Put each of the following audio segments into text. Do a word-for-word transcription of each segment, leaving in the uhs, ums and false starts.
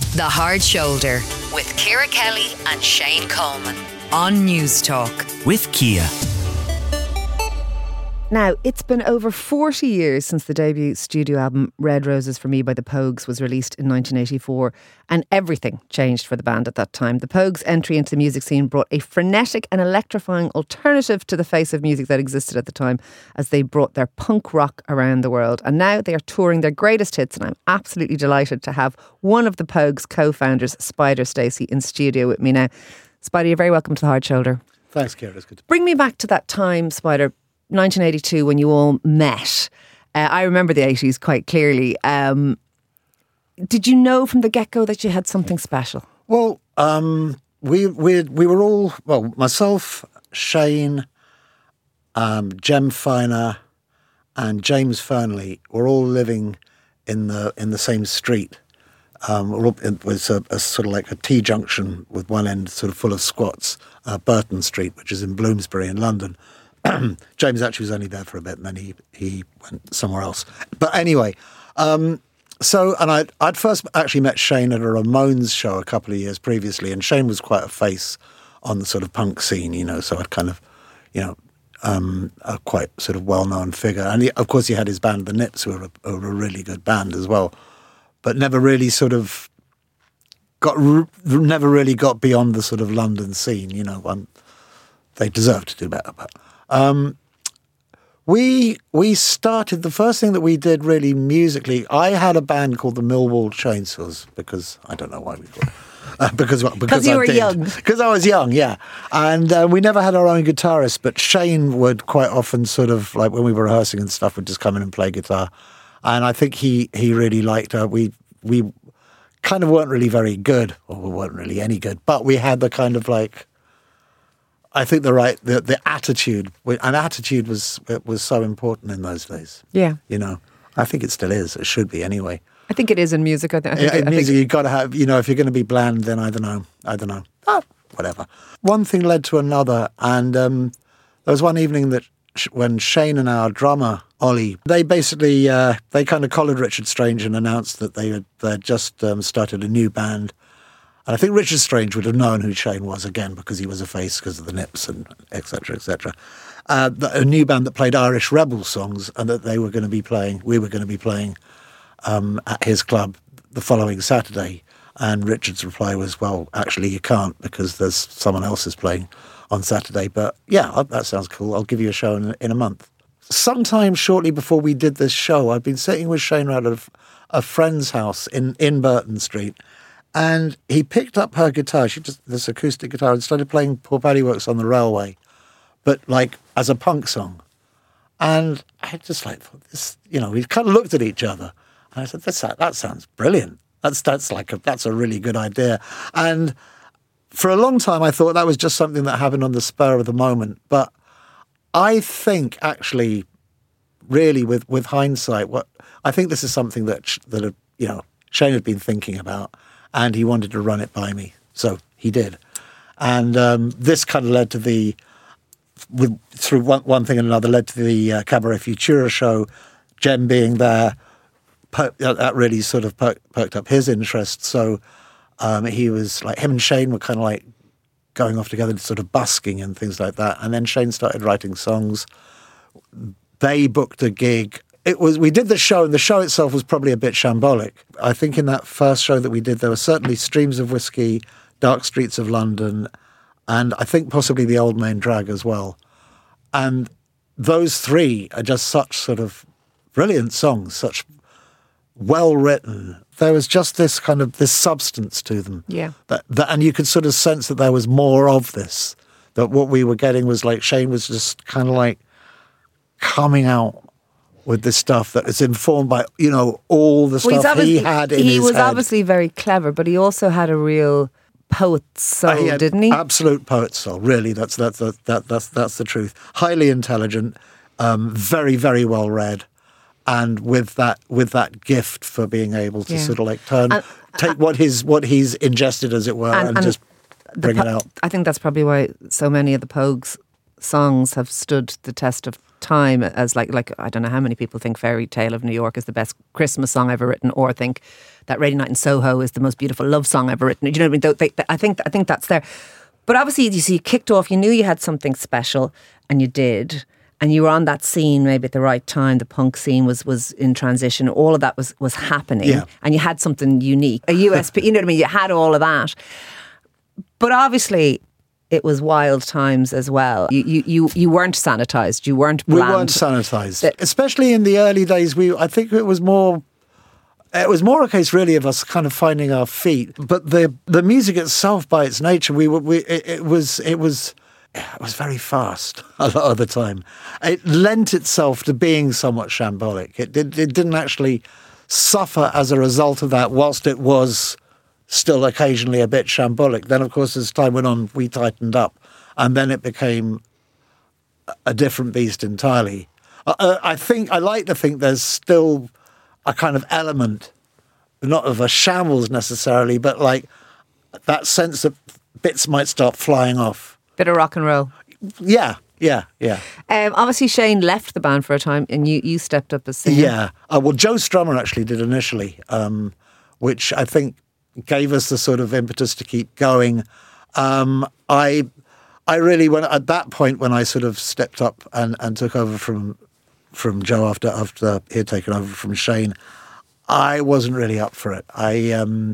The Hard Shoulder with Ciara Kelly and Shane Coleman on News Talk. With Kia. Now, it's been over forty years since the debut studio album Red Roses for Me by the Pogues was released in nineteen eighty-four, and everything changed for the band at that time. The Pogues' entry into the music scene brought a frenetic and electrifying alternative to the face of music that existed at the time, as they brought their punk rock around the world. And now they are touring their greatest hits, and I'm absolutely delighted to have one of the Pogues' co-founders, Spider Stacey, in studio with me now. Spider, you're very welcome to The Hard Shoulder. Thanks, Ciara. It's good to Bring me back to that time, Spider, nineteen eighty-two, when you all met. Uh, I remember the eighties quite clearly. Um, did you know from the get-go that you had something special? Well, um, we we we were all, well, myself, Shane, um, Jem Finer, and James Fernley were all living in the in the same street. Um, we're all, it was a, a sort of like a T-junction with one end sort of full of squats, uh, Burton Street, which is in Bloomsbury in London. James actually was only there for a bit, and then he, he went somewhere else. But anyway, um, so, and I'd, I'd first actually met Shane at a Ramones show a couple of years previously, and Shane was quite a face on the sort of punk scene, you know, so I'd kind of, you know, um, a quite sort of well-known figure. And he, of course he had his band, The Nips, who were a, who were a really good band as well, but never really sort of got, never really got beyond the sort of London scene, you know, one, they deserved to do better, but... Um, we we started, the first thing that we did really musically, I had a band called the Millwall Chainsaws, because, I don't know why we called it, uh, because, because you I were did. young. Because I was young, yeah. And uh, we never had our own guitarist, but Shane would quite often sort of, like when we were rehearsing and stuff, would just come in and play guitar. And I think he, he really liked her. We, we kind of weren't really very good, or we weren't really any good, but we had the kind of like, I think the right, the, the attitude, and attitude was was so important in those days. Yeah. You know, I think it still is. It should be anyway. I think it is in music. I, th- I think in it, I music, think... you've got to have, you know, if you're going to be bland, then I don't know. I don't know. Ah, whatever. One thing led to another. And um, there was one evening that sh- when Shane and our drummer, Ollie, they basically, uh, they kind of collared Richard Strange and announced that they had, they had just um, started a new band. And I think Richard Strange would have known who Shane was again because he was a face because of the Nips and et cetera, et cetera. Uh, a new band that played Irish Rebel songs, and that they were going to be playing, we were going to be playing um, at his club the following Saturday. And Richard's reply was, well, actually you can't because there's someone else is playing on Saturday. But yeah, that sounds cool. I'll give you a show in, in a month. Sometime shortly before we did this show, I'd been sitting with Shane around a, a friend's house in, in Burton Street. And he picked up her guitar, she just this acoustic guitar, and started playing Poor Paddy Works on the Railway, but like as a punk song. And I just like thought this, you know, we kind of looked at each other, and I said, "That's that sounds brilliant. That's that's like a, that's a really good idea." And for a long time, I thought that was just something that happened on the spur of the moment. But I think actually, really, with with hindsight, what I think this is something that that you know Shane had been thinking about. And he wanted to run it by me, so he did. And um, this kind of led to the, with, through one, one thing and another, led to the uh, Cabaret Futura show. Jem being there, per, that really sort of per, perked up his interest. So um, he was like, him and Shane were kind of like going off together, sort of busking and things like that. And then Shane started writing songs. They booked a gig. It was, we did the show, and the show itself was probably a bit shambolic. I think in that first show that we did, there were certainly Streams of Whiskey, Dark Streets of London, and I think possibly The Old Main Drag as well. And those three are just such sort of brilliant songs, such well-written. There was just this kind of, this substance to them. Yeah. That, that, and you could sort of sense that there was more of this, that what we were getting was like, Shane was just kind of like coming out with this stuff that is informed by, you know, all the well, stuff he had in his head. He was obviously very clever, but he also had a real poet's soul, uh, he didn't he? Absolute poet's soul, really. That's that's that, that that's that's the truth. Highly intelligent, um, very very well read, and with that with that gift for being able to yeah. sort of like turn and, take uh, what his what he's ingested, as it were, and, and, and just bring po- it out. I think that's probably why so many of the Pogues songs have stood the test of time, as like like I don't know how many people think Fairy Tale of New York is the best Christmas song ever written, or think that Radio Night in Soho is the most beautiful love song ever written. Do you know what I mean? They, they, I think I think that's there. But obviously, you see, you kicked off. You knew you had something special, and you did. And you were on that scene maybe at the right time. The punk scene was was in transition. All of that was was happening, yeah. and you had something unique, a U S P. You know what I mean? You had all of that. But obviously, it was wild times as well. You you you, you weren't sanitized. You weren't bland. We weren't sanitized, especially in the early days. We I think it was more. It was more a case, really, of us kind of finding our feet. But the the music itself, by its nature, we were we it, it was it was it was very fast a lot of the time. It lent itself to being somewhat shambolic. It did it didn't actually suffer as a result of that, whilst it was still occasionally a bit shambolic. Then, of course, as time went on, we tightened up, and then it became a different beast entirely. Uh, I think I like to think there's still a kind of element, not of a shambles necessarily, but like that sense that bits might start flying off. Bit of rock and roll. Yeah, yeah, yeah. Um, obviously, Shane left the band for a time, and you, you stepped up as singer. Yeah. Uh, well, Joe Strummer actually did initially, um, which I think gave us the sort of impetus to keep going. Um, I, I really, when at that point when I sort of stepped up and, and took over from from Joe after after he had taken over from Shane, I wasn't really up for it. I um,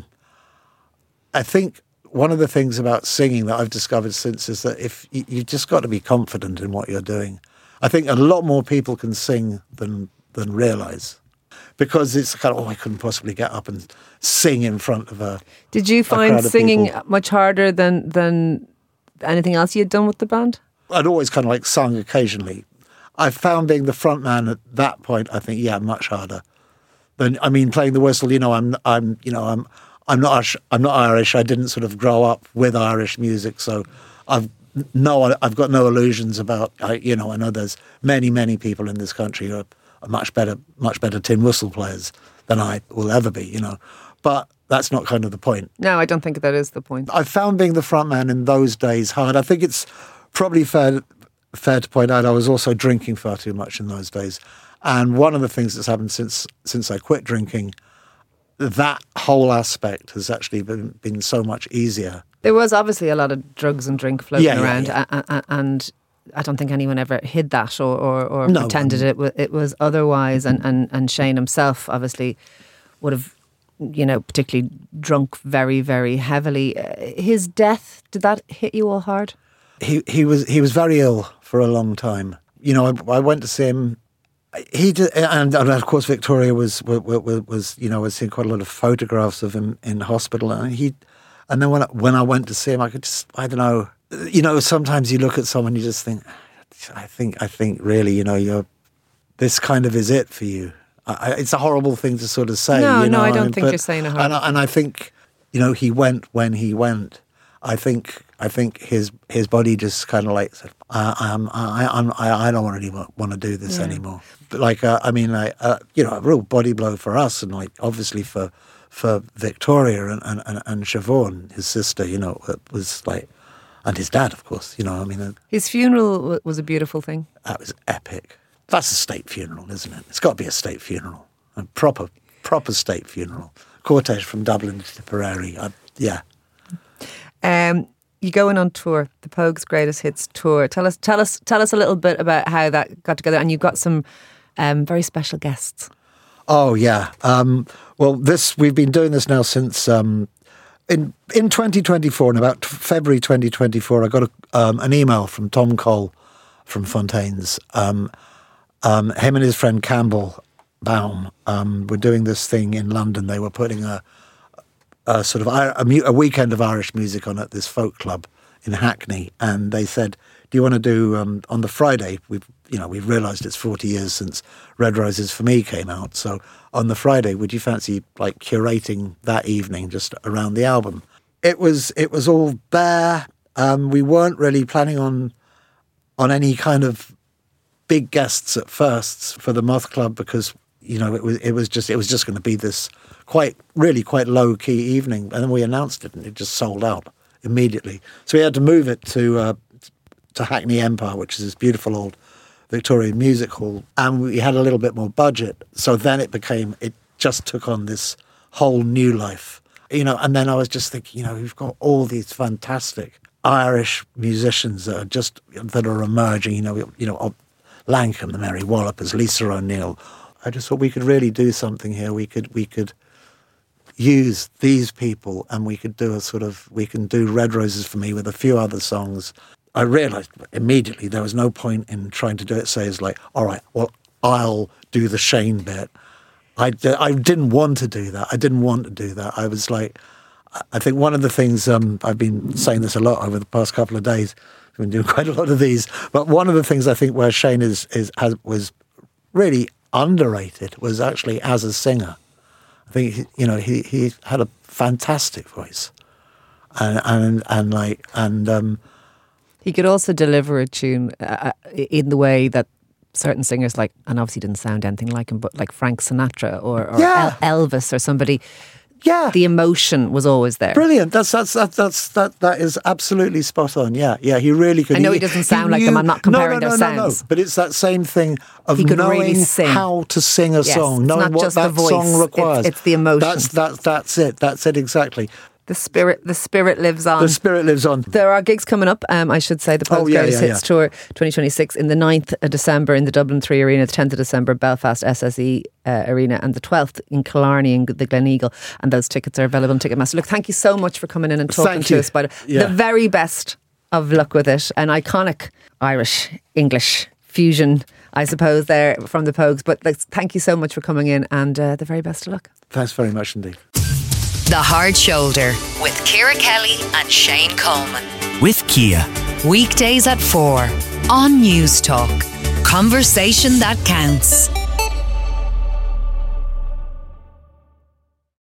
I think one of the things about singing that I've discovered since is that if you, you've just got to be confident in what you're doing. I think a lot more people can sing than than realise, because it's kind of, oh, I couldn't possibly get up and sing in front of a. Did you find singing people. much harder than than anything else you had done with the band? I'd always kind of like sung occasionally. I found being the front man at that point, I think, yeah, much harder. Than, I mean, playing the whistle, you know, I'm, I'm, you know, I'm, I'm not, I'm not Irish. I didn't sort of grow up with Irish music, so I've no, I've got no illusions about, I, you know, I know there's many, many people in this country who are, are much better, much better tin whistle players than I will ever be, you know, but that's not kind of the point. No, I don't think that is the point. I found being the front man in those days hard. I think it's probably fair. Fair to point out, I was also drinking far too much in those days. And one of the things that's happened since since I quit drinking, that whole aspect has actually been, been so much easier. There was obviously a lot of drugs and drink floating yeah, yeah, around, yeah. A- a- and I don't think anyone ever hid that or, or, or no, pretended it, w- it was otherwise. And, and, and Shane himself obviously would have, you know, particularly drunk very, very heavily. Uh, his death, did that hit you all hard? He he was he was very ill for a long time. You know, I, I went to see him. He did, and, and of course Victoria was, was was you know was seeing quite a lot of photographs of him in hospital, and he, and then when I, when I went to see him, I could just I don't know, you know, sometimes you look at someone, you just think, I think I think really, you know, you're this kind of is it for you. I, it's a horrible thing to sort of say. No, you know, no, I don't I mean, think but, you're saying a horrible. And I, and I think, you know, he went when he went. I think I think his his body just kind of like said, I, I'm I I'm I, I don't really want to do this yeah. anymore. But like uh, I mean, like, uh, you know, a real body blow for us, and like obviously for for Victoria and and and, and Siobhan, his sister. You know, it was like, and his dad, of course. You know, I mean, his funeral was a beautiful thing. That was epic. That's a state funeral, isn't it? It's got to be a state funeral, a proper proper state funeral. Cortege from Dublin to Tipperary. I, yeah. Um, you're going on tour, the Pogues Greatest Hits tour. Tell us, tell us, tell us a little bit about how that got together, and you've got some um, very special guests. Oh yeah, um, well, this we've been doing this now since um, in in twenty twenty-four, in about February twenty twenty-four. I got a, um, an email from Tom Cole from Fontaines. Um, um, him and his friend Campbell Baum um, were doing this thing in London. They were putting a a sort of a, a weekend of Irish music on at this folk club in Hackney, and they said, "Do you want to do um, on the Friday? We've you know we've realised it's forty years since Red Roses for Me came out, so on the Friday, would you fancy like curating that evening just around the album?" It was it was all there. Um, we weren't really planning on on any kind of big guests at first for the Moth Club, because you know it was it was just it was just going to be this quite, really quite low-key evening. And then we announced it, and it just sold out immediately. So we had to move it to uh, to Hackney Empire, which is this beautiful old Victorian music hall. And we had a little bit more budget. So then it became, it just took on this whole new life. You know, and then I was just thinking, you know, we've got all these fantastic Irish musicians that are just that are emerging. You know, you know, Lankham, the Mary Wallopers, Lisa O'Neill. I just thought we could really do something here. We could we could use these people, and we could do a sort of we can do Red Roses for Me with a few other songs. I realised immediately there was no point in trying to do it. Say, it's like, all right, well, I'll do the Shane bit. I, I didn't want to do that. I didn't want to do that. I was like, I think one of the things, um, I've been saying this a lot over the past couple of days, I've been doing quite a lot of these, but one of the things I think where Shane is, is has, was really underrated was actually as a singer. I think, you know, he, he had a fantastic voice. And, and, and like, and... Um, he could also deliver a tune uh, in the way that certain singers like, and obviously didn't sound anything like him, but like Frank Sinatra or, or yeah. El- Elvis or somebody. Yeah, the emotion was always there. Brilliant. That's that's that that's that that is absolutely spot on. Yeah, yeah. He really could. I know he, he doesn't sound he like knew, them. I'm not comparing no, no, no, their no, sounds. No, but it's that same thing of he could knowing really sing. how to sing a yes, song, knowing what that voice, song requires. It's, it's the emotion. That's that that's it. That's it exactly. The spirit, the spirit lives on. The spirit lives on. There are gigs coming up. Um, I should say the Pogues oh, yeah, Greatest yeah, Hits yeah. Tour twenty twenty-six in the ninth of December in the Dublin Three Arena, the tenth of December Belfast S S E uh, Arena, and the twelfth in Killarney in the Gleneagle. And those tickets are available on Ticketmaster. Look, thank you so much for coming in and talking Thank to you. us about it. Yeah. The very best of luck with it. An iconic Irish English fusion, I suppose, there from the Pogues. But like, thank you so much for coming in, and uh, the very best of luck. Thanks very much indeed. The Hard Shoulder with Ciara Kelly and Shane Coleman. With Kia. Weekdays at four on News Talk. Conversation that counts.